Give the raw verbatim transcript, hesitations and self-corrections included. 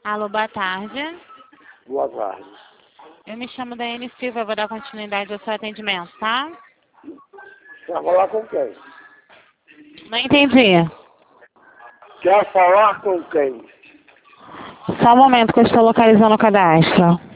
Alô, boa tarde. Boa tarde. Eu me chamo Daiane Silva, vou dar continuidade ao seu atendimento, tá? Quer falar com quem? Não entendi. Quer falar com quem? Só um momento que eu estou localizando o cadastro.